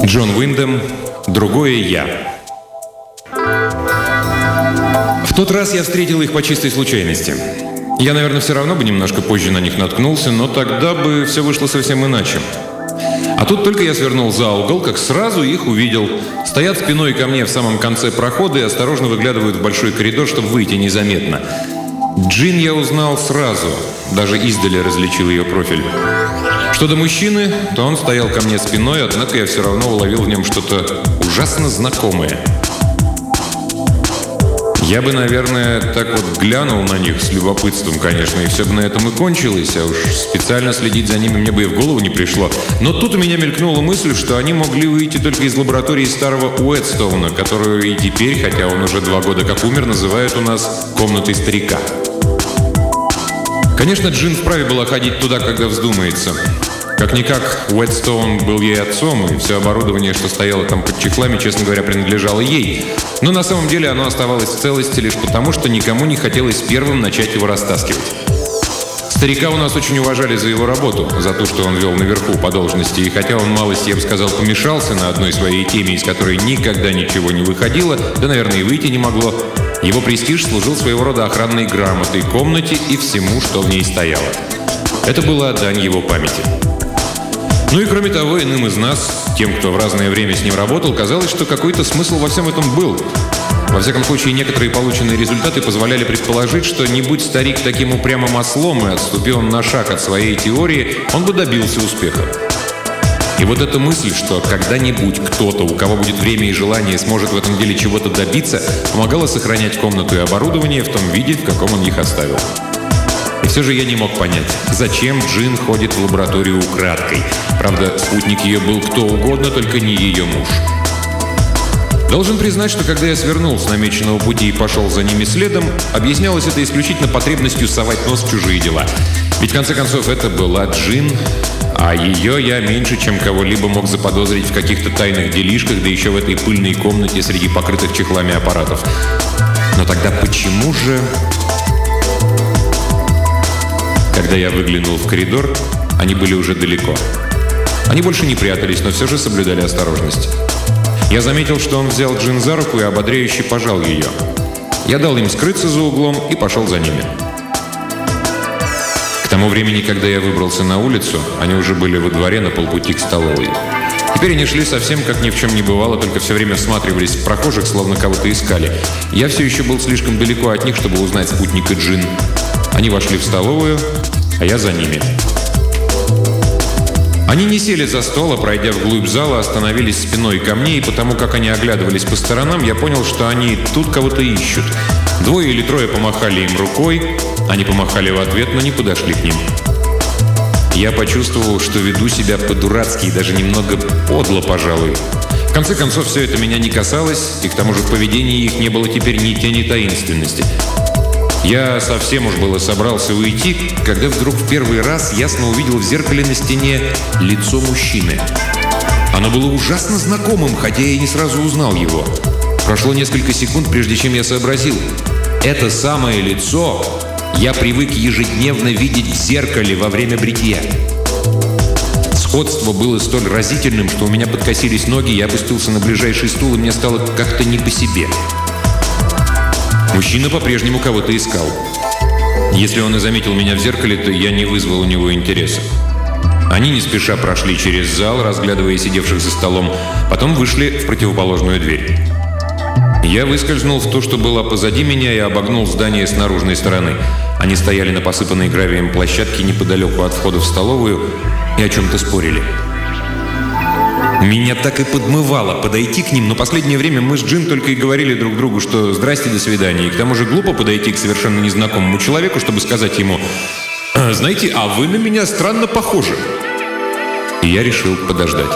Джон Уиндхэм. Другое я. В тот раз я встретил их по чистой случайности. Я, наверное, все равно бы немножко позже на них наткнулся, но тогда бы все вышло совсем иначе. А тут только я свернул за угол, как сразу их увидел. Стоят спиной ко мне в самом конце прохода и осторожно выглядывают в большой коридор, чтобы выйти незаметно. Джин я узнал сразу, даже издали различил ее профиль. Что до мужчины, то он стоял ко мне спиной, однако я все равно уловил в нем что-то ужасно знакомое. Я бы, наверное, так вот глянул на них с любопытством, конечно, и все бы на этом и кончилось, а уж специально следить за ними мне бы и в голову не пришло. Но тут у меня мелькнула мысль, что они могли выйти только из лаборатории старого Уэдстоуна, которую и теперь, хотя он уже 2 года как умер, называют у нас «комнатой старика». Конечно, Джин вправе была ходить туда, когда вздумается. Как-никак, Уэдстоун был ей отцом, и все оборудование, что стояло там под чехлами, честно говоря, принадлежало ей. Но на самом деле оно оставалось в целости лишь потому, что никому не хотелось первым начать его растаскивать. Старика у нас очень уважали за его работу, за то, что он вел наверху по должности, и хотя он малость, я бы сказал, помешался на одной своей теме, из которой никогда ничего не выходило, да, наверное, и выйти не могло, его престиж служил своего рода охранной грамотой комнате и всему, что в ней стояло. Это была дань его памяти. Ну и кроме того, иным из нас, тем, кто в разное время с ним работал, казалось, что какой-то смысл во всем этом был. Во всяком случае, некоторые полученные результаты позволяли предположить, что не будь старик таким упрямым ослом и отступил он на шаг от своей теории, он бы добился успеха. И вот эта мысль, что когда-нибудь кто-то, у кого будет время и желание, сможет в этом деле чего-то добиться, помогала сохранять комнату и оборудование в том виде, в каком он их оставил. И все же я не мог понять, зачем Джин ходит в лабораторию украдкой. Правда, спутник ее был кто угодно, только не ее муж. Должен признать, что когда я свернул с намеченного пути и пошел за ними следом, объяснялось это исключительно потребностью совать нос в чужие дела. Ведь, в конце концов, это была Джин, а ее я меньше, чем кого-либо мог заподозрить в каких-то тайных делишках, да еще в этой пыльной комнате среди покрытых чехлами аппаратов. Но тогда почему же... Когда я выглянул в коридор, они были уже далеко. Они больше не прятались, но все же соблюдали осторожность. Я заметил, что он взял Джин за руку и ободряюще пожал ее. Я дал им скрыться за углом и пошел за ними. К тому времени, когда я выбрался на улицу, они уже были во дворе на полпути к столовой. Теперь они шли совсем как ни в чем не бывало, только все время всматривались в прохожих, словно кого-то искали. Я все еще был слишком далеко от них, чтобы узнать спутника Джин. Они вошли в столовую, а я за ними. Они не сели за стол, а, пройдя вглубь зала, остановились спиной ко мне, и потому как они оглядывались по сторонам, я понял, что они тут кого-то ищут. 2 или 3 помахали им рукой, они помахали в ответ, но не подошли к ним. Я почувствовал, что веду себя по-дурацки и даже немного подло, пожалуй. В конце концов, все это меня не касалось, и к тому же в поведении их не было теперь ни тени таинственности. Я совсем уж было собрался уйти, когда вдруг в первый раз ясно увидел в зеркале на стене лицо мужчины. Оно было ужасно знакомым, хотя я и не сразу узнал его. Прошло несколько секунд, прежде чем я сообразил. Это самое лицо я привык ежедневно видеть в зеркале во время бритья. Сходство было столь разительным, что у меня подкосились ноги, я опустился на ближайший стул, и мне стало как-то не по себе. Мужчина по-прежнему кого-то искал. Если он и заметил меня в зеркале, то я не вызвал у него интереса. Они не спеша прошли через зал, разглядывая сидевших за столом, потом вышли в противоположную дверь. Я выскользнул в то, что было позади меня, и обогнул здание с наружной стороны. Они стояли на посыпанной гравием площадке неподалеку от входа в столовую и о чем-то спорили. Меня так и подмывало подойти к ним, но последнее время мы с Джин только и говорили друг другу, что «здрасте, до свидания». И к тому же глупо подойти к совершенно незнакомому человеку, чтобы сказать ему «Знаете, а вы на меня странно похожи». И я решил подождать.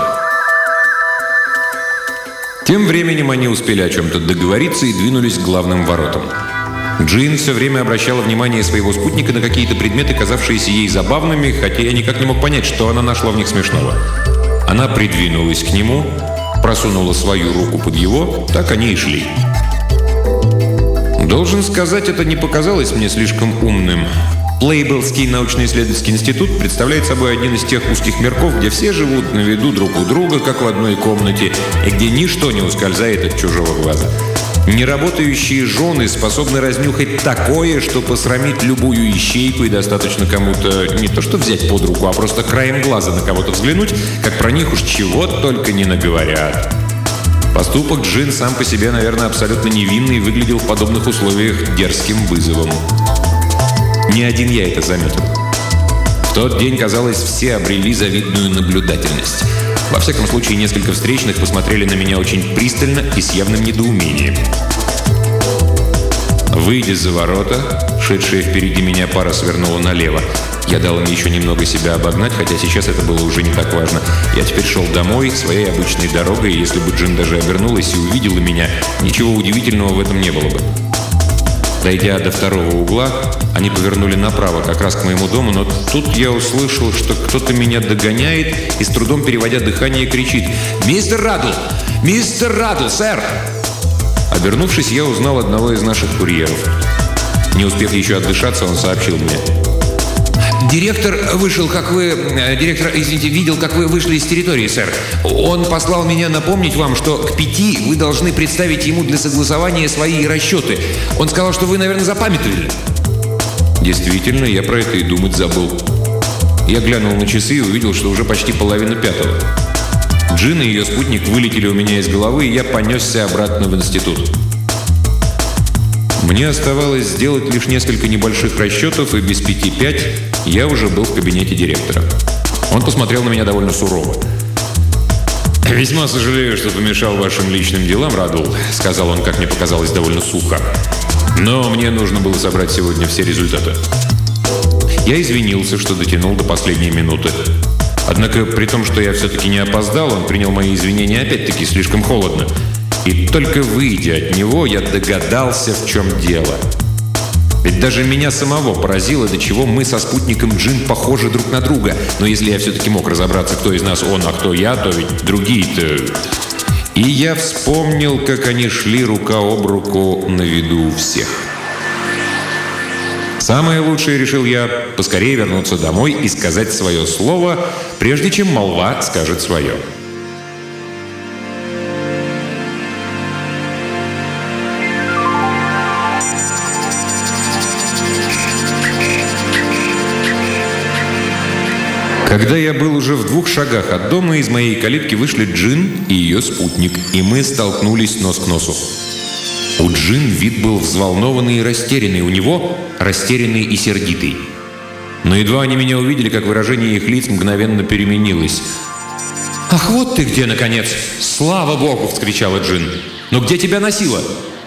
Тем временем они успели о чем-то договориться и двинулись к главным воротам. Джин все время обращала внимание своего спутника на какие-то предметы, казавшиеся ей забавными, хотя я никак не мог понять, что она нашла в них смешного. Она придвинулась к нему, просунула свою руку под его, так они и шли. Должен сказать, это не показалось мне слишком умным. Плейбеллский научно-исследовательский институт представляет собой один из тех узких мирков, где все живут на виду друг у друга, как в одной комнате, и где ничто не ускользает от чужого глаза. Неработающие жены способны разнюхать такое, что посрамит любую ищейку, и достаточно кому-то не то что взять под руку, а просто краем глаза на кого-то взглянуть, как про них уж чего только не наговорят. Поступок Джин сам по себе, наверное, абсолютно невинный и выглядел в подобных условиях дерзким вызовом. Не один я это заметил. В тот день, казалось, все обрели завидную наблюдательность. Во всяком случае, несколько встречных посмотрели на меня очень пристально и с явным недоумением. Выйдя за ворота, шедшая впереди меня пара свернула налево. Я дал им еще немного себя обогнать, хотя сейчас это было уже не так важно. Я теперь шел домой своей обычной дорогой, и если бы Джин даже обернулась и увидела меня, ничего удивительного в этом не было бы. Дойдя до второго угла, они повернули направо, как раз к моему дому, но тут я услышал, что кто-то меня догоняет и, с трудом переводя дыхание, кричит: «Мистер Радл! Мистер Радл, сэр!» Обернувшись, я узнал одного из наших курьеров. Не успев еще отдышаться, он сообщил мне: «Директор видел, как вы вышли из территории, сэр. Он послал меня напомнить вам, что к 5 вы должны представить ему для согласования свои расчеты. Он сказал, что вы, наверное, запамятовали». Действительно, я про это и думать забыл. Я глянул на часы и увидел, что уже почти 4:30. Джин и ее спутник вылетели у меня из головы, и я понесся обратно в институт. Мне оставалось сделать лишь несколько небольших расчетов, и без 5:05 я уже был в кабинете директора. Он посмотрел на меня довольно сурово. «Весьма сожалею, что помешал вашим личным делам, Радл», — сказал он, как мне показалось, довольно сухо. «Но мне нужно было собрать сегодня все результаты». Я извинился, что дотянул до последней минуты. Однако, при том, что я все-таки не опоздал, он принял мои извинения опять-таки слишком холодно. И только выйдя от него, я догадался, в чем дело. Ведь даже меня самого поразило, до чего мы со спутником Джин похожи друг на друга. Но если я все-таки мог разобраться, кто из нас он, а кто я, то ведь другие-то... И я вспомнил, как они шли рука об руку на виду у всех. Самое лучшее, решил я, поскорее вернуться домой и сказать свое слово, прежде чем молва скажет свое. Когда я был уже в 2 шагах от дома, из моей калитки вышли Джин и ее спутник, и мы столкнулись нос к носу. У Джин вид был взволнованный и растерянный, у него растерянный и сердитый. Но едва они меня увидели, как выражение их лиц мгновенно переменилось. «Ах, вот ты где, наконец! Слава Богу!» — вскричала Джин. «Но где тебя носило?»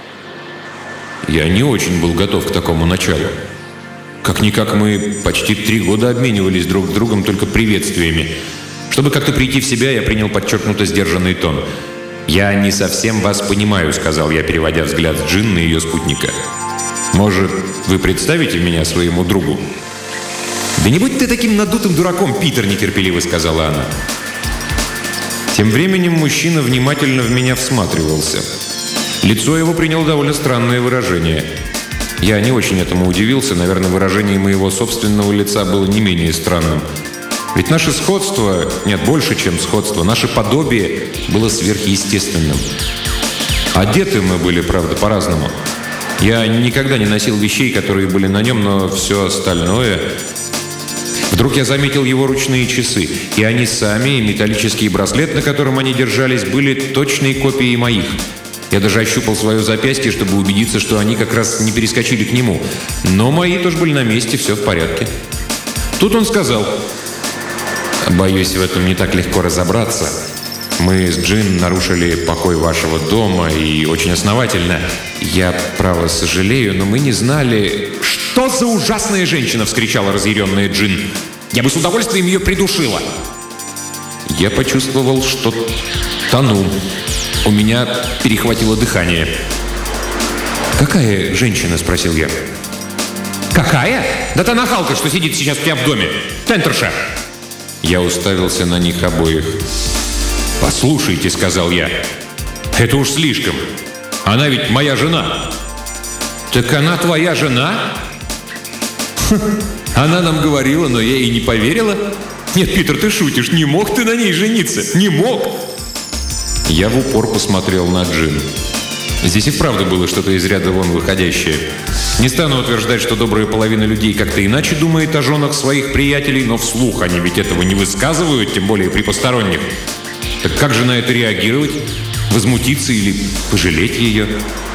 Я не очень был готов к такому началу. Как-никак мы почти 3 года обменивались друг с другом только приветствиями. Чтобы как-то прийти в себя, я принял подчеркнуто сдержанный тон. «Я не совсем вас понимаю», — сказал я, переводя взгляд с Джин на ее спутника. «Может, вы представите меня своему другу?» «Да не будь ты таким надутым дураком, Питер», — нетерпеливо сказала она. Тем временем мужчина внимательно в меня всматривался. Лицо его приняло довольно странное выражение. Я не очень этому удивился. Наверное, выражение моего собственного лица было не менее странным. Ведь наше сходство, нет, больше, чем сходство, наше подобие было сверхъестественным. Одеты мы были, правда, по-разному. Я никогда не носил вещей, которые были на нем, но все остальное... Вдруг я заметил его ручные часы, и они сами, и металлический браслет, на котором они держались, были точной копией моих. Я даже ощупал свое запястье, чтобы убедиться, что они как раз не перескочили к нему. Но мои тоже были на месте, все в порядке. Тут он сказал: «Боюсь, в этом не так легко разобраться. Мы с Джин нарушили покой вашего дома, и очень основательно. Я, право, сожалею, но мы не знали...» «Что за ужасная женщина!» — вскричала разъяренная Джин. «Я бы с удовольствием ее придушила!» Я почувствовал, что тону. У меня перехватило дыхание. «Какая женщина?» — спросил я. «Какая? Да та нахалка, что сидит сейчас у тебя в доме. Тентерша!» Я уставился на них обоих. «Послушайте», — сказал я, — «это уж слишком. Она ведь моя жена». «Так она твоя жена?» Она нам говорила, но я ей не поверила. Нет, Питер, ты шутишь. Не мог ты на ней жениться? Не мог!» Я в упор посмотрел на Джин. Здесь и вправду было что-то из ряда вон выходящее. Не стану утверждать, что добрая половина людей как-то иначе думает о женах своих приятелей, но вслух они ведь этого не высказывают, тем более при посторонних. Так как же на это реагировать? Возмутиться или пожалеть ее?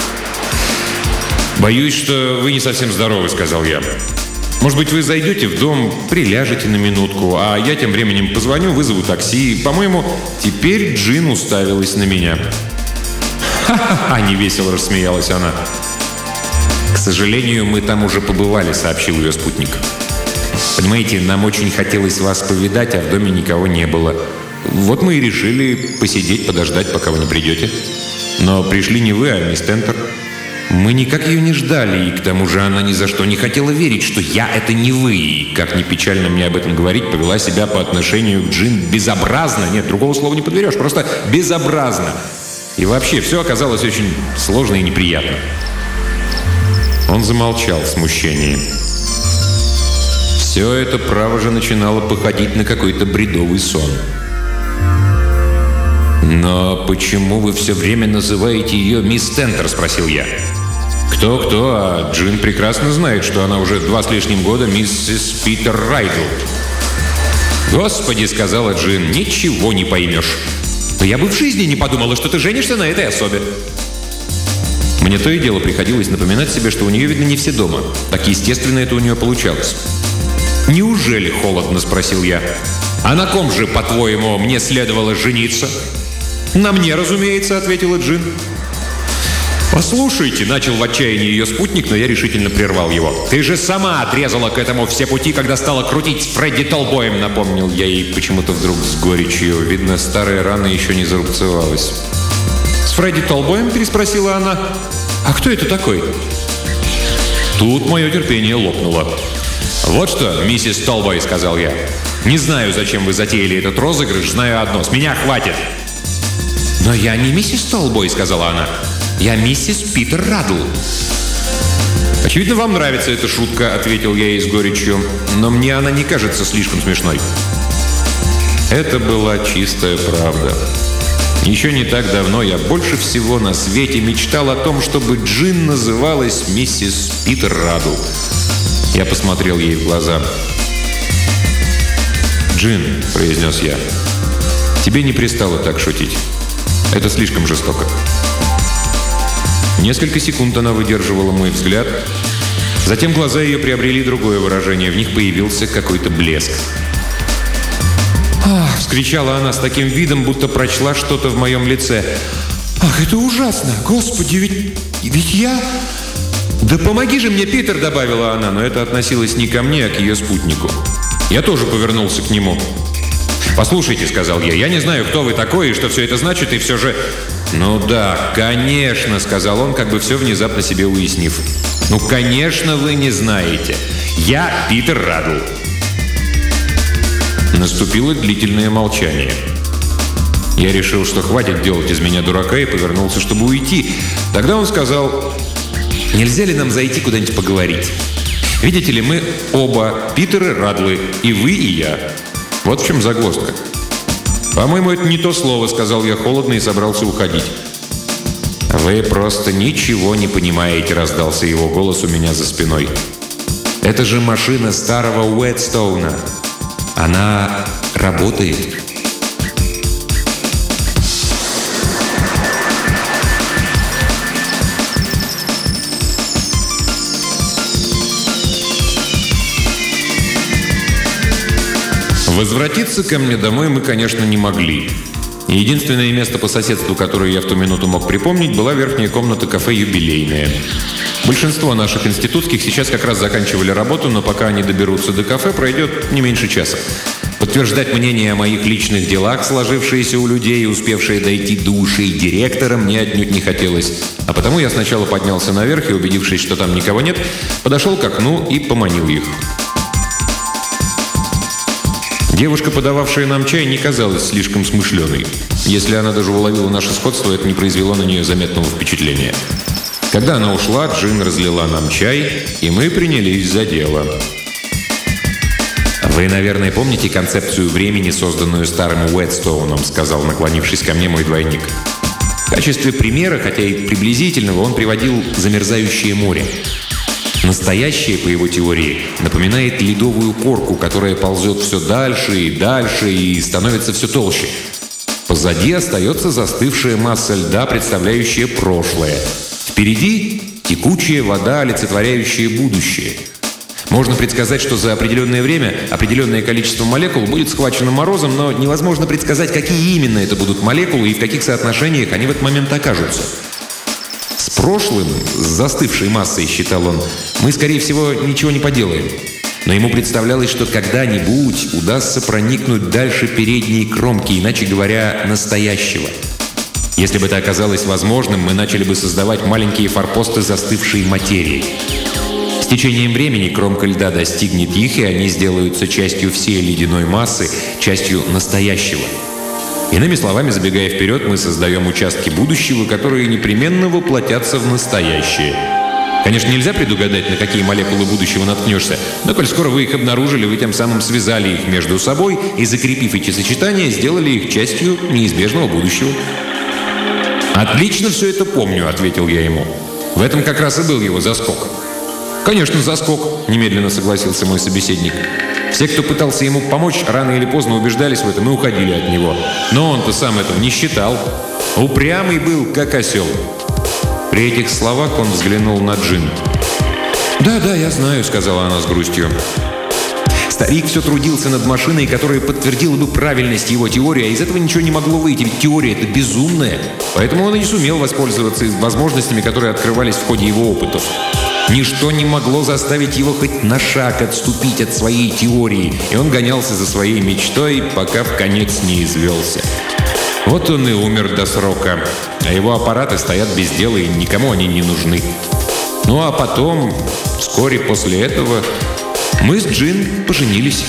«Боюсь, что вы не совсем здоровы», — сказал я. «Может быть, вы зайдете в дом, приляжете на минутку, а я тем временем позвоню, вызову такси. По-моему, теперь Джин уставилась на меня». «Ха-ха-ха!» — невесело рассмеялась она. «К сожалению, мы там уже побывали», — сообщил ее спутник. «Понимаете, нам очень хотелось вас повидать, а в доме никого не было. Вот мы и решили посидеть, подождать, пока вы не придете. Но пришли не вы, а мисс Тентер. Мы никак ее не ждали, и к тому же она ни за что не хотела верить, что я — это не вы. И, как ни печально мне об этом говорить, повела себя по отношению к Джин безобразно. Нет, другого слова не подберешь, просто безобразно. И вообще, все оказалось очень сложно и неприятно». Он замолчал в смущении. Все это, право же, начинало походить на какой-то бредовый сон. «Но почему вы все время называете ее мисс Тентер?» – спросил я. «Кто-кто, а Джин прекрасно знает, что она уже 2 с лишним года миссис Питер Райдл». «Господи!» – сказала Джин, – «ничего не поймешь. Но я бы в жизни не подумала, что ты женишься на этой особе». Мне то и дело приходилось напоминать себе, что у нее, видно, не все дома. Так естественно это у нее получалось. «Неужели холодно?» – спросил я. «А на ком же, по-твоему, мне следовало жениться?» «На мне, разумеется», — ответила Джин. «Послушайте», — начал в отчаянии ее спутник, но я решительно прервал его. «Ты же сама отрезала к этому все пути, когда стала крутить с Фредди Толбоем», — напомнил я ей почему-то вдруг с горечью. Видно, старая рана еще не зарубцевалась. «С Фредди Толбоем?» — переспросила она. «А кто это такой?» Тут мое терпение лопнуло. «Вот что, миссис Толбой», — сказал я. «Не знаю, зачем вы затеяли этот розыгрыш, знаю одно. С меня хватит». «Но я не миссис Толбой», — сказала она. «Я миссис Питер Радл». «Очевидно, вам нравится эта шутка», — ответил я ей с горечью. «Но мне она не кажется слишком смешной». Это была чистая правда. Еще не так давно я больше всего на свете мечтал о том, чтобы Джин называлась миссис Питер Радл. Я посмотрел ей в глаза. «Джин», — произнес я, — «тебе не пристало так шутить. Это слишком жестоко». Несколько секунд она выдерживала мой взгляд. Затем глаза ее приобрели другое выражение. В них появился какой-то блеск. «Ах!» — вскричала она с таким видом, будто прочла что-то в моем лице. «Ах, это ужасно! Господи, ведь я...» «Да помоги же мне, Питер!» — добавила она, но это относилось не ко мне, а к ее спутнику. Я тоже повернулся к нему. «Послушайте», — сказал я, — «я не знаю, кто вы такой и что все это значит, и все же...» «Ну да, конечно», — сказал он, как бы все внезапно себе уяснив. «Ну, конечно, вы не знаете. Я Питер Радл». Наступило длительное молчание. Я решил, что хватит делать из меня дурака, и повернулся, чтобы уйти. Тогда он сказал: «Нельзя ли нам зайти куда-нибудь поговорить? Видите ли, мы оба Питеры Радлы, и вы, и я. Вот в чем загвоздка». «По-моему, это не то слово», — сказал я холодно и собрался уходить. «Вы просто ничего не понимаете», — раздался его голос у меня за спиной. «Это же машина старого Уэдстоуна. Она работает». Возвратиться ко мне домой мы, конечно, не могли. Единственное место по соседству, которое я в ту минуту мог припомнить, была верхняя комната кафе «Юбилейная». Большинство наших институтских сейчас как раз заканчивали работу, но пока они доберутся до кафе, пройдет не меньше часа. Подтверждать мнение о моих личных делах, сложившиеся у людей, успевшие дойти до ушей директора, мне отнюдь не хотелось. А потому я сначала поднялся наверх и, убедившись, что там никого нет, подошел к окну и поманил их. Девушка, подававшая нам чай, не казалась слишком смышленой. Если она даже уловила наше сходство, это не произвело на нее заметного впечатления. Когда она ушла, Джин разлила нам чай, и мы принялись за дело. «Вы, наверное, помните концепцию времени, созданную старым Уэдстоуном», сказал, наклонившись ко мне, мой двойник. В качестве примера, хотя и приблизительного, он приводил замерзающее море. Настоящее, по его теории, напоминает ледовую корку, которая ползет все дальше и дальше и становится все толще. Позади остается застывшая масса льда, представляющая прошлое. Впереди текучая вода, олицетворяющая будущее. Можно предсказать, что за определенное время определенное количество молекул будет схвачено морозом, но невозможно предсказать, какие именно это будут молекулы и в каких соотношениях они в этот момент окажутся. С прошлым, с застывшей массой, считал он, мы, скорее всего, ничего не поделаем. Но ему представлялось, что когда-нибудь удастся проникнуть дальше передней кромки, иначе говоря, настоящего. Если бы это оказалось возможным, мы начали бы создавать маленькие форпосты застывшей материи. С течением времени кромка льда достигнет их, и они сделаются частью всей ледяной массы, частью настоящего. Иными словами, забегая вперед, мы создаем участки будущего, которые непременно воплотятся в настоящее. Конечно, нельзя предугадать, на какие молекулы будущего наткнешься, но коль скоро вы их обнаружили, вы тем самым связали их между собой и, закрепив эти сочетания, сделали их частью неизбежного будущего. «Отлично все это помню», — ответил я ему. «В этом как раз и был его заскок». «Конечно, заскок», — немедленно согласился мой собеседник. Все, кто пытался ему помочь, рано или поздно убеждались в этом и уходили от него. Но он-то сам этого не считал. Упрямый был, как осел. При этих словах он взглянул на Джин. «Да, я знаю», — сказала она с грустью. Старик все трудился над машиной, которая подтвердила бы правильность его теории, а из этого ничего не могло выйти, ведь теория — это безумная. Поэтому он и не сумел воспользоваться возможностями, которые открывались в ходе его опытов. Ничто не могло заставить его хоть на шаг отступить от своей теории, и он гонялся за своей мечтой, пока вконец не извелся. Вот он и умер до срока, а его аппараты стоят без дела, и никому они не нужны. Ну а потом, вскоре после этого, мы с Джин поженились.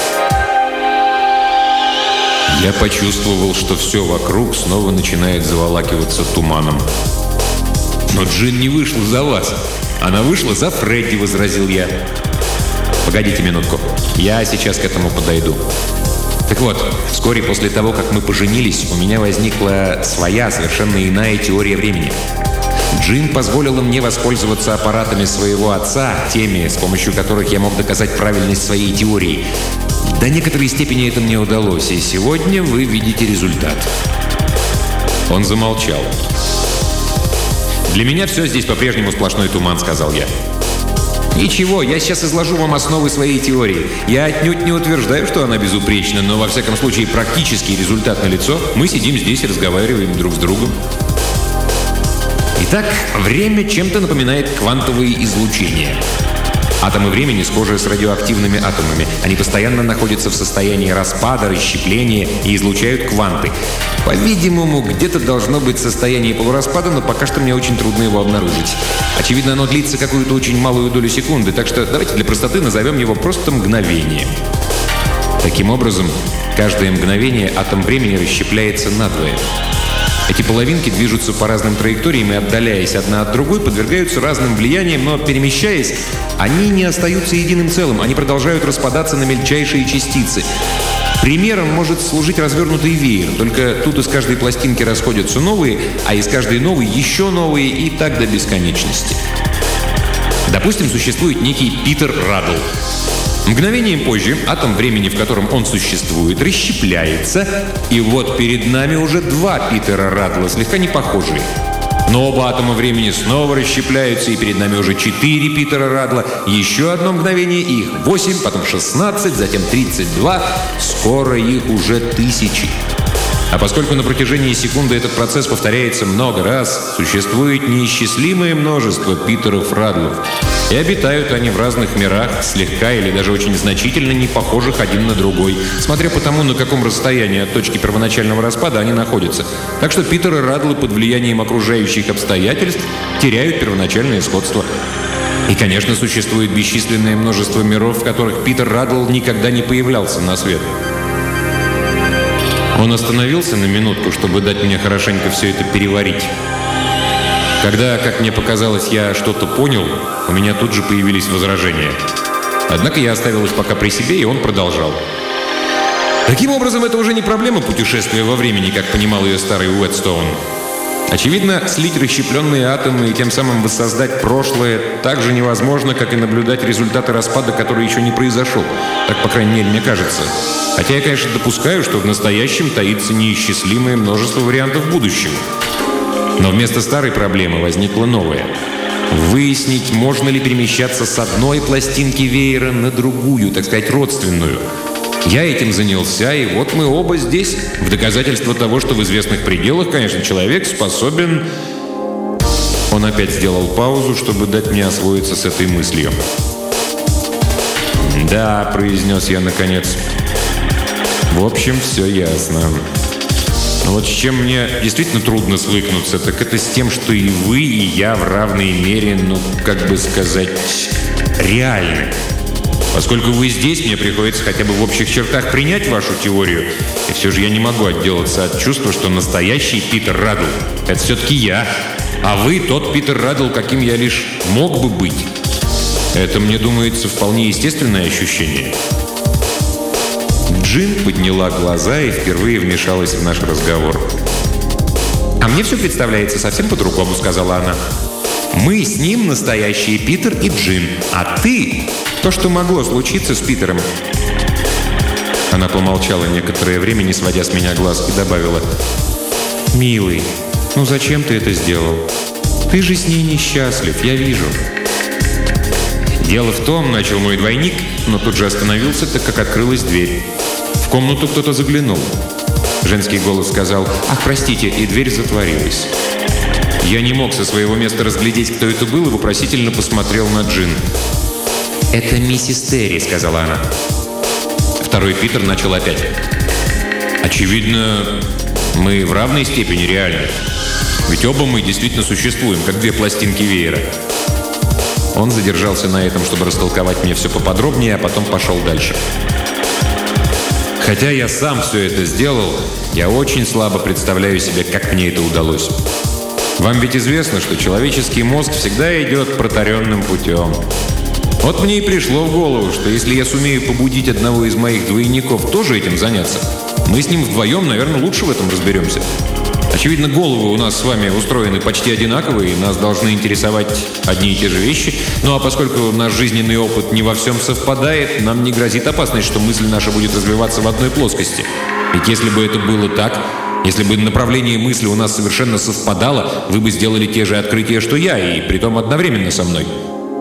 Я почувствовал, что все вокруг снова начинает заволакиваться туманом. «Но Джин не вышла за вас. Она вышла за Фредди», — возразил я. «Погодите минутку. Я сейчас к этому подойду». Так вот, вскоре после того, как мы поженились, у меня возникла своя, совершенно иная теория времени. Джин позволила мне воспользоваться аппаратами своего отца, теми, с помощью которых я мог доказать правильность своей теории. До некоторой степени это мне удалось, и сегодня вы видите результат. Он замолчал. «Для меня все здесь по-прежнему сплошной туман», — сказал я. «Ничего, я сейчас изложу вам основы своей теории. Я отнюдь не утверждаю, что она безупречна, но, во всяком случае, практический результат налицо. Мы сидим здесь и разговариваем друг с другом». Итак, время чем-то напоминает квантовые излучения. Атомы времени схожи с радиоактивными атомами. Они постоянно находятся в состоянии распада, расщепления и излучают кванты. По-видимому, где-то должно быть состояние полураспада, но пока что мне очень трудно его обнаружить. Очевидно, оно длится какую-то очень малую долю секунды, так что давайте для простоты назовем его просто мгновение. Таким образом, каждое мгновение атом времени расщепляется надвое. Эти половинки движутся по разным траекториям и, отдаляясь одна от другой, подвергаются разным влияниям, но, перемещаясь, они не остаются единым целым, они продолжают распадаться на мельчайшие частицы. Примером может служить развернутый веер, только тут из каждой пластинки расходятся новые, а из каждой новой еще новые, и так до бесконечности. Допустим, существует некий Питер Радл. Мгновением позже атом времени, в котором он существует, расщепляется, и вот перед нами уже два Питера Радла, слегка не похожие. Но оба атома времени снова расщепляются, и перед нами уже 4 Питера Радла. Еще одно мгновение, и их 8, потом 16, затем 32. Скоро их уже 1000. А поскольку на протяжении секунды этот процесс повторяется много раз, существует неисчислимое множество Питеров Радлов. И обитают они в разных мирах, слегка или даже очень значительно не похожих один на другой, смотря по тому, на каком расстоянии от точки первоначального распада они находятся. Так что Питеры Радлы под влиянием окружающих обстоятельств теряют первоначальное сходство. И, конечно, существует бесчисленное множество миров, в которых Питер Радл никогда не появлялся на свет. Он остановился на минутку, чтобы дать мне хорошенько все это переварить. Когда, как мне показалось, я что-то понял, у меня тут же появились возражения. Однако я оставил их пока при себе, и он продолжал. Таким образом, это уже не проблема путешествия во времени, как понимал ее старый Уэдстоун. Очевидно, слить расщепленные атомы и тем самым воссоздать прошлое так же невозможно, как и наблюдать результаты распада, который еще не произошел. Так, по крайней мере, мне кажется. Хотя я, конечно, допускаю, что в настоящем таится неисчислимое множество вариантов будущего. Но вместо старой проблемы возникла новая. Выяснить, можно ли перемещаться с одной пластинки веера на другую, так сказать, родственную. Я этим занялся, и вот мы оба здесь, в доказательство того, что в известных пределах, конечно, человек способен... Он опять сделал паузу, чтобы дать мне освоиться с этой мыслью. «Да», — произнес я наконец. «В общем, все ясно. Но вот с чем мне действительно трудно свыкнуться, так это с тем, что и вы, и я в равной мере, как бы сказать, реальны. Поскольку вы здесь, мне приходится хотя бы в общих чертах принять вашу теорию. И все же я не могу отделаться от чувства, что настоящий Питер Радл — это все-таки я. А вы тот Питер Радл, каким я лишь мог бы быть. Это, мне думается, вполне естественное ощущение». Джин подняла глаза и впервые вмешалась в наш разговор. «А мне все представляется совсем по-другому», — сказала она. «Мы с ним настоящие Питер и Джин, а ты — то, что могло случиться с Питером». Она помолчала некоторое время, не сводя с меня глаз, и добавила: «Милый, ну зачем ты это сделал? Ты же с ней несчастлив, я вижу». «Дело в том», — начал мой двойник, но тут же остановился, так как открылась дверь. В комнату кто-то заглянул. Женский голос сказал: «Ах, простите», и дверь затворилась. Я не мог со своего места разглядеть, кто это был, и вопросительно посмотрел на Джин. «Это миссис Терри», — сказала она. Второй Питер начал опять. «Очевидно, мы в равной степени реальны. Ведь оба мы действительно существуем, как две пластинки веера». Он задержался на этом, чтобы растолковать мне все поподробнее, а потом пошел дальше. «Хотя я сам все это сделал, я очень слабо представляю себе, как мне это удалось. Вам ведь известно, что человеческий мозг всегда идет протаренным путем. Вот мне и пришло в голову, что если я сумею побудить одного из моих двойников тоже этим заняться, мы с ним вдвоем, наверное, лучше в этом разберемся. Очевидно, головы у нас с вами устроены почти одинаковые, и нас должны интересовать одни и те же вещи. Ну а поскольку наш жизненный опыт не во всем совпадает, нам не грозит опасность, что мысль наша будет развиваться в одной плоскости. Ведь если бы это было так, если бы направление мысли у нас совершенно совпадало, вы бы сделали те же открытия, что я, и притом одновременно со мной».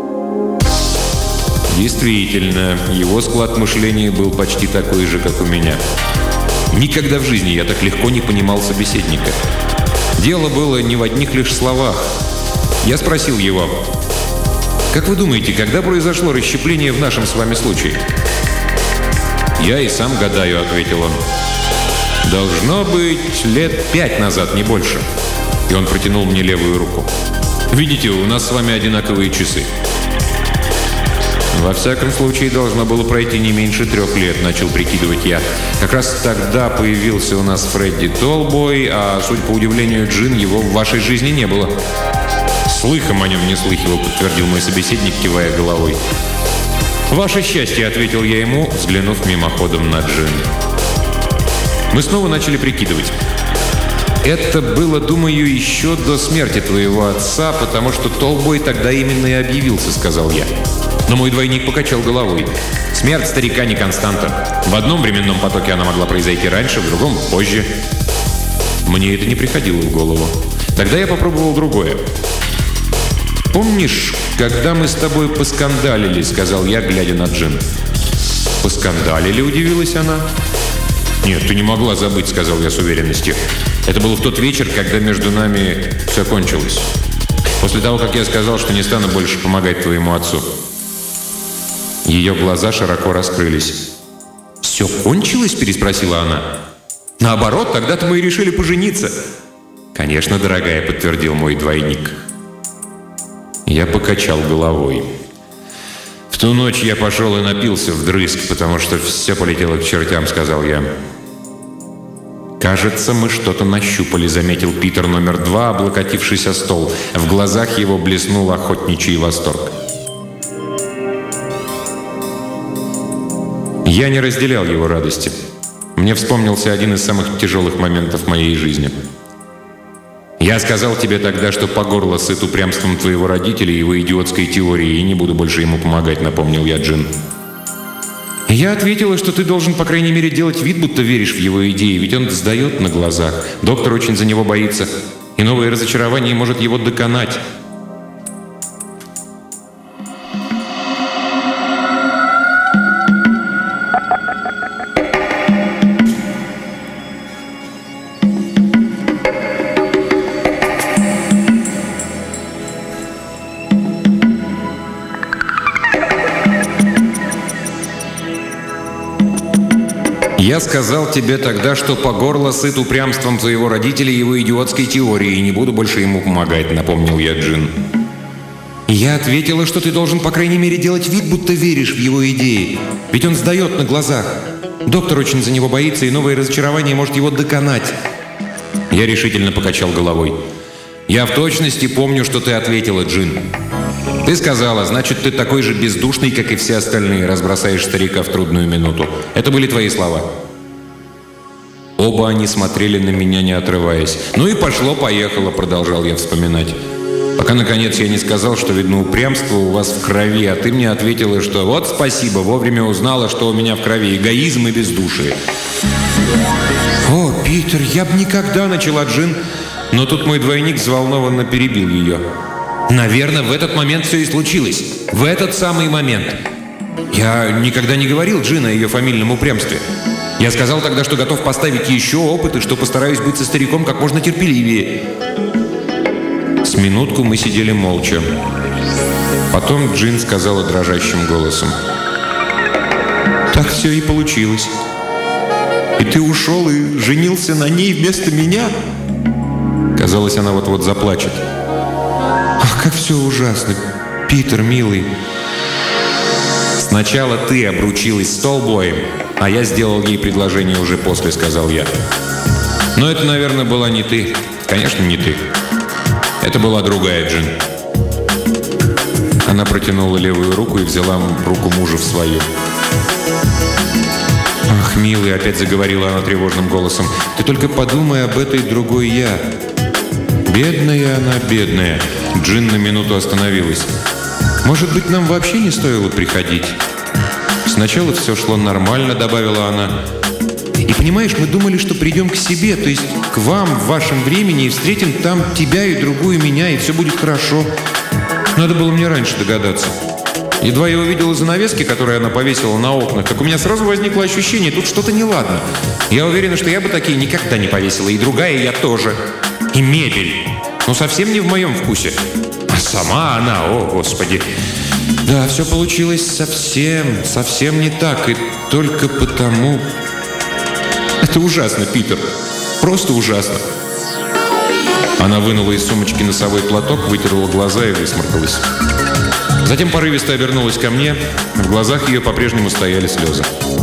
Действительно, его склад мышления был почти такой же, как у меня. Никогда в жизни я так легко не понимал собеседника. Дело было не в одних лишь словах. Я спросил его: «Как вы думаете, когда произошло расщепление в нашем с вами случае?» «Я и сам гадаю», — ответил он. «Должно быть 5 лет назад, не больше». И он протянул мне левую руку. «Видите, у нас с вами одинаковые часы». «Во всяком случае, должно было пройти не меньше 3 лет», — начал прикидывать я. «Как раз тогда появился у нас Фредди Толбой, а, судя по удивлению Джин, его в вашей жизни не было». «Слыхом о нем не слыхивал», — подтвердил мой собеседник, кивая головой. «Ваше счастье», — ответил я ему, взглянув мимоходом на Джин. Мы снова начали прикидывать. «Это было, думаю, еще до смерти твоего отца, потому что Толбой тогда именно и объявился», — сказал я. Но мой двойник покачал головой. «Смерть старика не константа. В одном временном потоке она могла произойти раньше, в другом — позже». Мне это не приходило в голову. Тогда я попробовал другое. «Помнишь, когда мы с тобой поскандалили?» — сказал я, глядя на Джин. «Поскандалили?» — удивилась она. «Нет, ты не могла забыть», — сказал я с уверенностью. «Это было в тот вечер, когда между нами все кончилось. После того, как я сказал, что не стану больше помогать твоему отцу». Ее глаза широко раскрылись. «Все кончилось?» — переспросила она. «Наоборот, тогда-то мы и решили пожениться». «Конечно, дорогая», — подтвердил мой двойник. Я покачал головой. «В ту ночь я пошел и напился вдрызг, потому что все полетело к чертям», — сказал я. «Кажется, мы что-то нащупали», — заметил Питер номер 2, облокотившись о стол. В глазах его блеснул охотничий восторг. Я не разделял его радости. Мне вспомнился один из самых тяжелых моментов моей жизни. «Я сказал тебе тогда, что по горло сыт упрямством твоего родителя и его идиотской теории, и не буду больше ему помогать», — напомнил я Джин. «Я ответила, что ты должен, по крайней мере, делать вид, будто веришь в его идеи, ведь он сдает на глазах. Доктор очень за него боится, и новое разочарование может его доконать». «Я сказал тебе тогда, что по горло сыт упрямством твоего родителя и его идиотской теории, и не буду больше ему помогать», — напомнил я Джин. «Я ответила, что ты должен, по крайней мере, делать вид, будто веришь в его идеи. Ведь он сдает на глазах. Доктор очень за него боится, и новое разочарование может его доконать». Я решительно покачал головой. «Я в точности помню, что ты ответила, Джин. Ты сказала, значит, ты такой же бездушный, как и все остальные, разбросаешь старика в трудную минуту. Это были твои слова». Оба они смотрели на меня, не отрываясь. «Ну и пошло-поехало», — продолжал я вспоминать. «Пока, наконец, я не сказал, что, видно, упрямство у вас в крови, а ты мне ответила, что вот спасибо, вовремя узнала, что у меня в крови эгоизм и бездушие». «О, Питер, я бы никогда», — начала Джин, но тут мой двойник взволнованно перебил ее. «Наверное, в этот момент все и случилось. В этот самый момент. Я никогда не говорил Джин о ее фамильном упрямстве. Я сказал тогда, что готов поставить еще опыт и что постараюсь быть со стариком как можно терпеливее». С минутку мы сидели молча. Потом Джин сказала дрожащим голосом: «Так все и получилось. И ты ушел и женился на ней вместо меня?» Казалось, она вот-вот заплачет. «Ах, как все ужасно, Питер, милый!» «Сначала ты обручилась с Толбоем, а я сделал ей предложение уже после», — сказал я. «Но это, наверное, была не ты. Конечно, не ты. Это была другая Джин». Она протянула левую руку и взяла руку мужа в свою. «Ах, милый!» — опять заговорила она тревожным голосом. «Ты только подумай об этой другой я. Бедная она, бедная». Джин на минуту остановилась. «Может быть, нам вообще не стоило приходить? Сначала все шло нормально», — добавила она. «И понимаешь, мы думали, что придем к себе, то есть к вам в вашем времени, и встретим там тебя и другую меня, и все будет хорошо. Надо было мне раньше догадаться. Едва я увидела занавески, которые она повесила на окнах, как у меня сразу возникло ощущение, тут что-то неладно. Я уверена, что я бы такие никогда не повесила, и другая я тоже. И мебель. Ну, совсем не в моем вкусе. А сама она, о, Господи. Да, все получилось совсем не так. И только потому... Это ужасно, Питер. Просто ужасно». Она вынула из сумочки носовой платок, вытерла глаза и высморкалась. Затем порывисто обернулась ко мне. В глазах ее по-прежнему стояли слезы.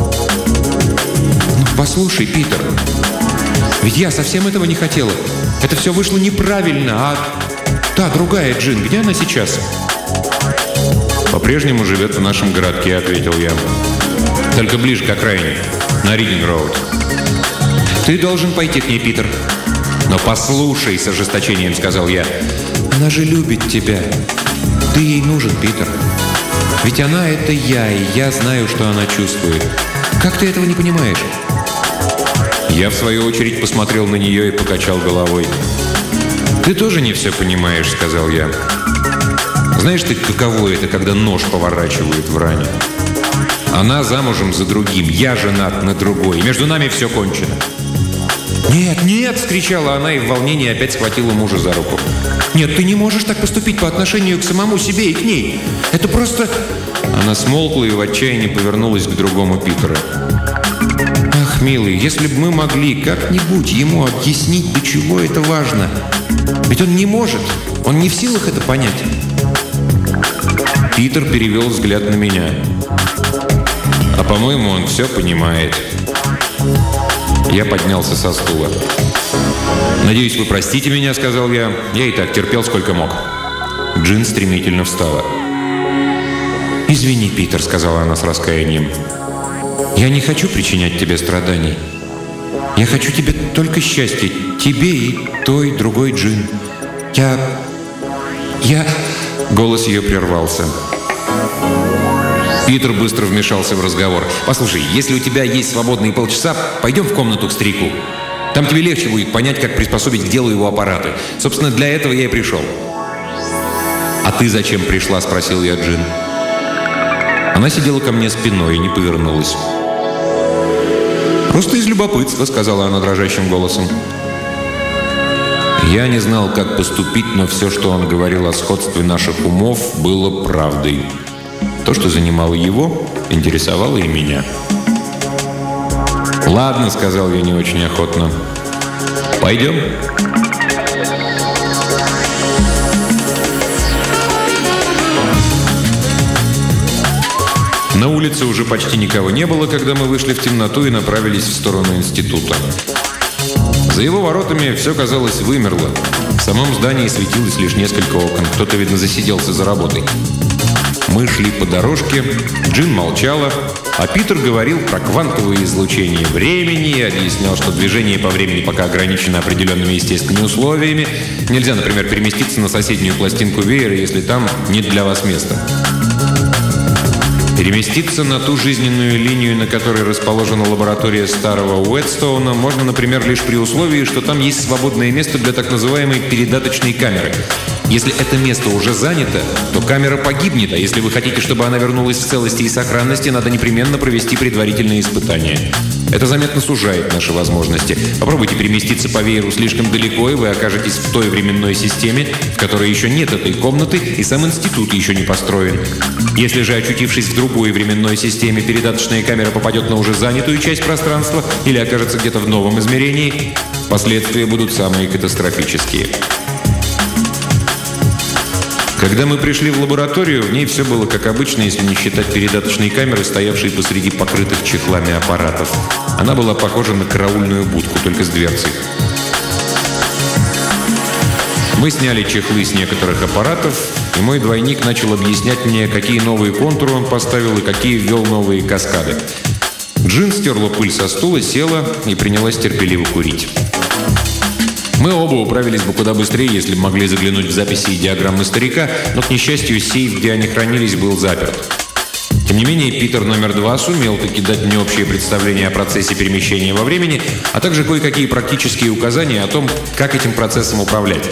«Ну, послушай, Питер, ведь я совсем этого не хотела. Это все вышло неправильно, а та другая Джин, где она сейчас?» «По-прежнему живет в нашем городке», — ответил я. «Только ближе к окраине, на Ридинг-роуд». «Ты должен пойти к ней, Питер». «Но послушай», — с ожесточением сказал я. «Она же любит тебя. Ты ей нужен, Питер. Ведь она — это я, и я знаю, что она чувствует. Как ты этого не понимаешь?» Я, в свою очередь, посмотрел на нее и покачал головой. «Ты тоже не все понимаешь», — сказал я. «Знаешь ты, каково это, когда нож поворачивают в ране? Она замужем за другим, я женат на другой. Между нами все кончено». «Нет, нет!» — вскричала она и в волнении опять схватила мужа за руку. «Нет, ты не можешь так поступить по отношению к самому себе и к ней. Это просто...» Она смолкла и в отчаянии повернулась к другому Питеру. «Ах, милый, если бы мы могли как-нибудь ему объяснить, до чего это важно. Ведь он не может, он не в силах это понять». Питер перевел взгляд на меня. «А по-моему, он все понимает». Я поднялся со стула. «Надеюсь, вы простите меня», — сказал я. «Я и так терпел, сколько мог». Джин стремительно встала. «Извини, Питер», — сказала она с раскаянием. «Я не хочу причинять тебе страданий. Я хочу тебе только счастья. Тебе и той, другой Джин. Я...» Голос ее прервался. Питер быстро вмешался в разговор. «Послушай, если у тебя есть свободные полчаса, пойдем в комнату к старику. Там тебе легче будет понять, как приспособить к делу его аппараты. Собственно, для этого я и пришел». «А ты зачем пришла?» – спросил я Джин. Она сидела ко мне спиной и не повернулась. «Просто из любопытства», – сказала она дрожащим голосом. Я не знал, как поступить, но все, что он говорил о сходстве наших умов, было правдой. То, что занимало его, интересовало и меня. «Ладно», — сказал я не очень охотно. «Пойдем?» На улице уже почти никого не было, когда мы вышли в темноту и направились в сторону института. За его воротами все, казалось, вымерло. В самом здании светилось лишь несколько окон. Кто-то, видно, засиделся за работой. Мы шли по дорожке, Джин молчала, а Питер говорил про квантовое излучение времени и объяснял, что движение по времени пока ограничено определенными естественными условиями. Нельзя, например, переместиться на соседнюю пластинку веера, если там нет для вас места. Переместиться на ту жизненную линию, на которой расположена лаборатория старого Уэдстоуна, можно, например, лишь при условии, что там есть свободное место для так называемой передаточной камеры. Если это место уже занято, то камера погибнет, а если вы хотите, чтобы она вернулась в целости и сохранности, надо непременно провести предварительные испытания. Это заметно сужает наши возможности. Попробуйте переместиться по вееру слишком далеко, и вы окажетесь в той временной системе, в которой еще нет этой комнаты, и сам институт еще не построен. Если же, очутившись в другой временной системе, передаточная камера попадет на уже занятую часть пространства или окажется где-то в новом измерении, последствия будут самые катастрофические. Когда мы пришли в лабораторию, в ней все было как обычно, если не считать передаточной камеры, стоявшей посреди покрытых чехлами аппаратов. Она была похожа на караульную будку, только с дверцей. Мы сняли чехлы с некоторых аппаратов, и мой двойник начал объяснять мне, какие новые контуры он поставил и какие ввел новые каскады. Джин стерла пыль со стула, села и принялась терпеливо курить. Мы оба управились бы куда быстрее, если бы могли заглянуть в записи и диаграммы старика, но, к несчастью, сейф, где они хранились, был заперт. Тем не менее, Питер номер 2 сумел таки дать мне общее представление о процессе перемещения во времени, а также кое-какие практические указания о том, как этим процессом управлять.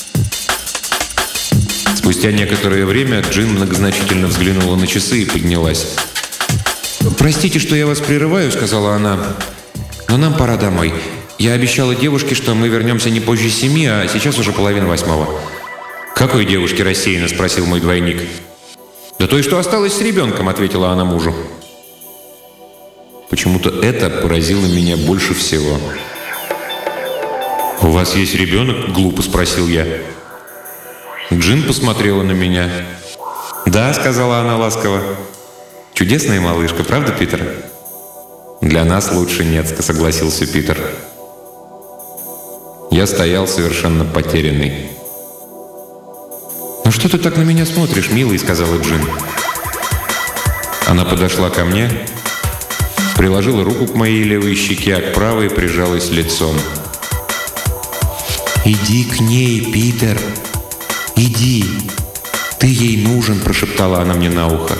Спустя некоторое время Джин многозначительно взглянула на часы и поднялась. «Простите, что я вас прерываю», — сказала она, — «но нам пора домой. Я обещала девушке, что мы вернемся не позже 7, а сейчас уже 7:30». «Какой девушке?» – рассеянно спросил мой двойник. «Да той, что осталась с ребенком», – ответила она мужу. Почему-то это поразило меня больше всего. «У вас есть ребенок?» – глупо спросил я. Джин посмотрела на меня. «Да», – сказала она ласково. «Чудесная малышка, правда, Питер?» «Для нас лучше нет», – согласился Питер. Я стоял совершенно потерянный. «Ну что ты так на меня смотришь, милый?» – сказала Джин. Она подошла ко мне, приложила руку к моей левой щеке, а к правой прижалась лицом. «Иди к ней, Питер! Иди! Ты ей нужен!» – прошептала она мне на ухо.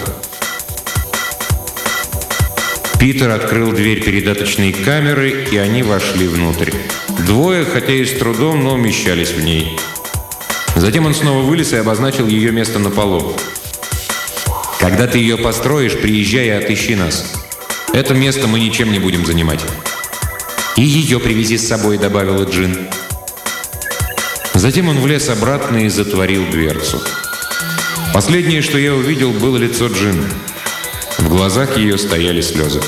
Питер открыл дверь передаточной камеры, и они вошли внутрь. Двое, хотя и с трудом, но умещались в ней. Затем он снова вылез и обозначил ее место на полу. «Когда ты ее построишь, приезжай и отыщи нас. Это место мы ничем не будем занимать». «И ее привези с собой», — добавила Джин. Затем он влез обратно и затворил дверцу. Последнее, что я увидел, было лицо Джин. В глазах ее стояли слезы.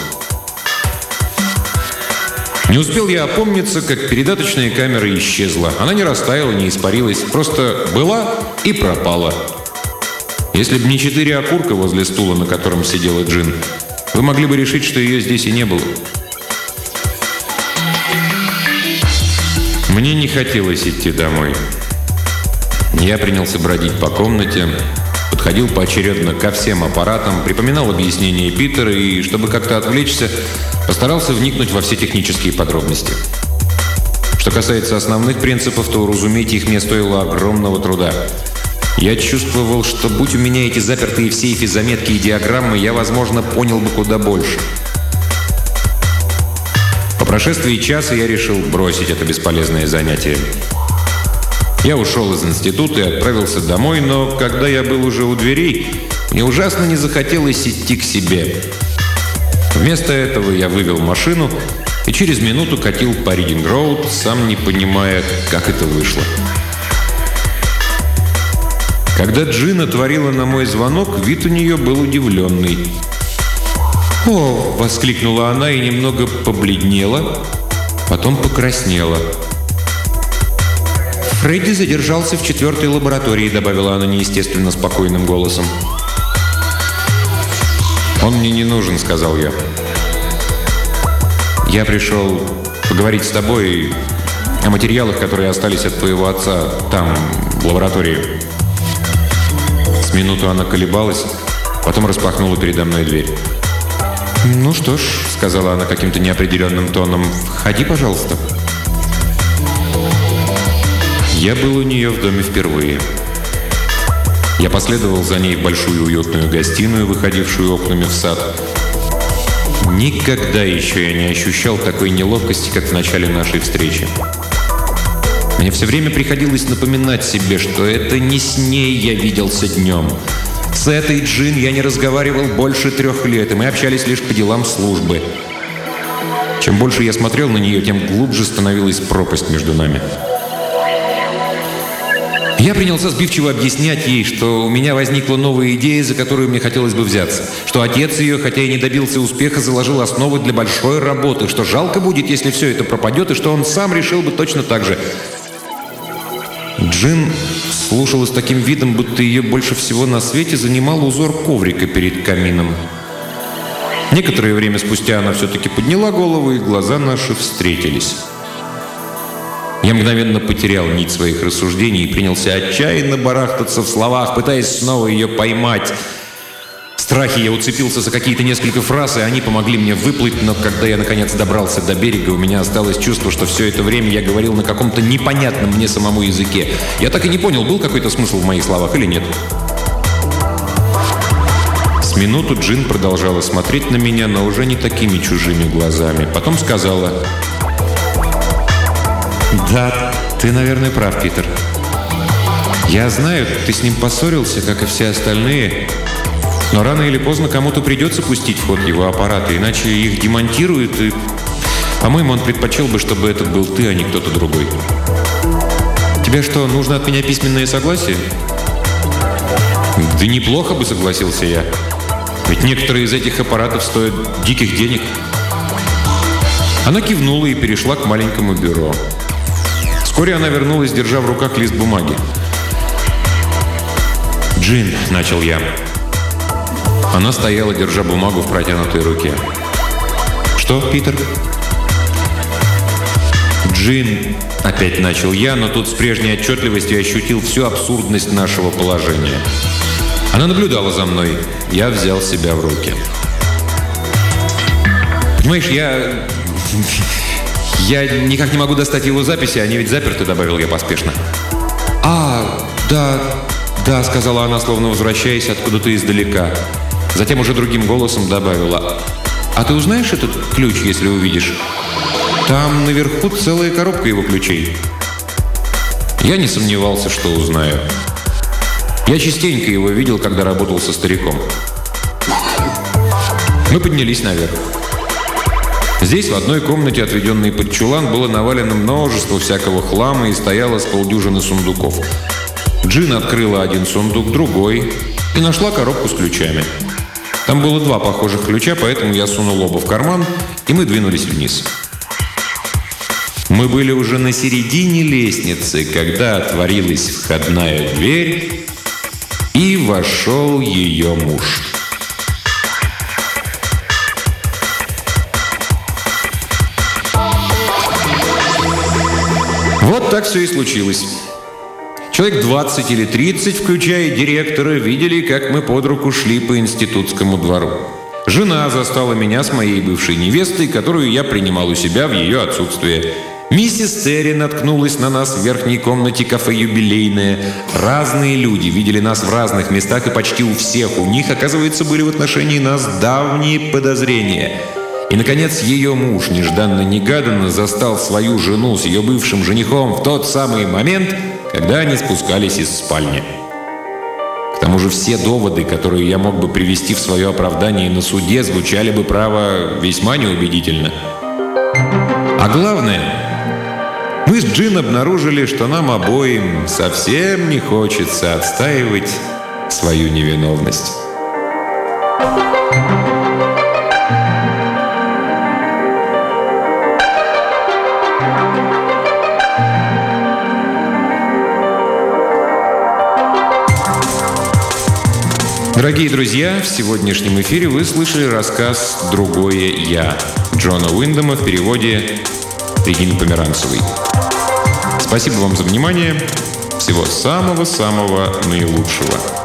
Не успел я опомниться, как передаточная камера исчезла. Она не растаяла, не испарилась, просто была и пропала. Если бы не 4 окурка возле стула, на котором сидела Джин, вы могли бы решить, что ее здесь и не было. Мне не хотелось идти домой. Я принялся бродить по комнате, Подходил поочередно ко всем аппаратам, припоминал объяснения Питера и, чтобы как-то отвлечься, постарался вникнуть во все технические подробности. Что касается основных принципов, то уразуметь их мне стоило огромного труда. Я чувствовал, что будь у меня эти запертые в сейфе заметки и диаграммы, я, возможно, понял бы куда больше. По прошествии часа я решил бросить это бесполезное занятие. Я ушел из института и отправился домой, но когда я был уже у дверей, мне ужасно не захотелось идти к себе. Вместо этого я вывел машину и через минуту катил по Ридинг-роуд, сам не понимая, как это вышло. Когда Джин отворила на мой звонок, вид у нее был удивленный. «О!» – воскликнула она и немного побледнела, потом покраснела. «Фредди задержался в 4-й лаборатории», – добавила она неестественно спокойным голосом. «Он мне не нужен», – сказал я. «Я пришел поговорить с тобой о материалах, которые остались от твоего отца там, в лаборатории». С минуту она колебалась, потом распахнула передо мной дверь. «Ну что ж», — сказала она каким-то неопределенным тоном, — «входи, пожалуйста». Я был у нее в доме впервые. Я последовал за ней в большую уютную гостиную, выходившую окнами в сад. Никогда еще я не ощущал такой неловкости, как в начале нашей встречи. Мне все время приходилось напоминать себе, что это не с ней я виделся днем. С этой Джин я не разговаривал больше 3 лет, и мы общались лишь по делам службы. Чем больше я смотрел на нее, тем глубже становилась пропасть между нами. Я принялся сбивчиво объяснять ей, что у меня возникла новая идея, за которую мне хотелось бы взяться, что отец ее, хотя и не добился успеха, заложил основы для большой работы, что жалко будет, если все это пропадет, и что он сам решил бы точно так же. Джин слушала с таким видом, будто ее больше всего на свете занимал узор коврика перед камином. Некоторое время спустя она все-таки подняла голову, и глаза наши встретились. Я мгновенно потерял нить своих рассуждений и принялся отчаянно барахтаться в словах, пытаясь снова ее поймать. В страхе я уцепился за какие-то несколько фраз, и они помогли мне выплыть, но когда я наконец добрался до берега, у меня осталось чувство, что все это время я говорил на каком-то непонятном мне самому языке. Я так и не понял, был какой-то смысл в моих словах или нет. С минуту Джин продолжала смотреть на меня, но уже не такими чужими глазами. Потом сказала: «Да, ты, наверное, прав, Питер. Я знаю, ты с ним поссорился, как и все остальные, но рано или поздно кому-то придется пустить в ход его аппараты, иначе их демонтируют, и, по-моему, он предпочел бы, чтобы это был ты, а не кто-то другой. Тебе что, нужно от меня письменное согласие?» «Да неплохо бы», — согласился я. «Ведь некоторые из этих аппаратов стоят диких денег». Она кивнула и перешла к маленькому бюро. Вскоре она вернулась, держа в руках лист бумаги. «Джин», — начал я. Она стояла, держа бумагу в протянутой руке. «Что, Питер?» «Джин», — опять начал я, но тут с прежней отчетливостью ощутил всю абсурдность нашего положения. Она наблюдала за мной. Я взял себя в руки. «Понимаешь, я никак не могу достать его записи, они ведь заперты», — добавил я поспешно. Да», — сказала она, словно возвращаясь откуда-то издалека. Затем уже другим голосом добавила: «А ты узнаешь этот ключ, если увидишь? Там наверху целая коробка его ключей». Я не сомневался, что узнаю. Я частенько его видел, когда работал со стариком. Мы поднялись наверх. Здесь, в одной комнате, отведенной под чулан, было навалено множество всякого хлама и стояло с полдюжины сундуков. Джин открыла один сундук, другой, и нашла коробку с ключами. Там было 2 похожих ключа, поэтому я сунул оба в карман, и мы двинулись вниз. Мы были уже на середине лестницы, когда отворилась входная дверь, и вошел ее муж. Вот так все и случилось. Человек 20 или 30, включая директора, видели, как мы под руку шли по институтскому двору. Жена застала меня с моей бывшей невестой, которую я принимал у себя в ее отсутствие. Миссис Терри наткнулась на нас в верхней комнате кафе «Юбилейное». Разные люди видели нас в разных местах, и почти у всех у них, оказывается, были в отношении нас давние подозрения. И, наконец, ее муж нежданно-негаданно застал свою жену с ее бывшим женихом в тот самый момент, когда они спускались из спальни. К тому же все доводы, которые я мог бы привести в свое оправдание на суде, звучали бы, право, весьма неубедительно. А главное, мы с Джин обнаружили, что нам обоим совсем не хочется отстаивать свою невиновность. Дорогие друзья, в сегодняшнем эфире вы слышали рассказ «Другое я» Джона Уиндома в переводе Регины Померанцевой. Спасибо вам за внимание. Всего самого-самого наилучшего.